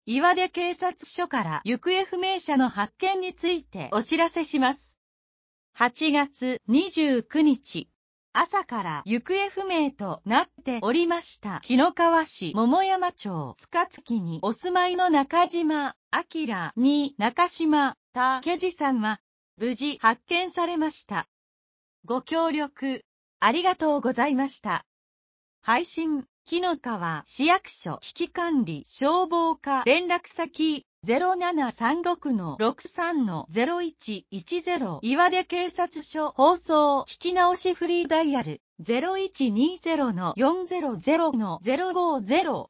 岩出警察署から行方不明者の発見についてお知らせします。8月29日、朝から行方不明となっておりました紀の川市桃山町塚月にお住まいの中島明に中島武二さんは無事発見されました。ご協力ありがとうございました。配信紀の川市役所危機管理消防課連絡先0736-63-0110岩出警察署放送聞き直しフリーダイヤル0120-400-050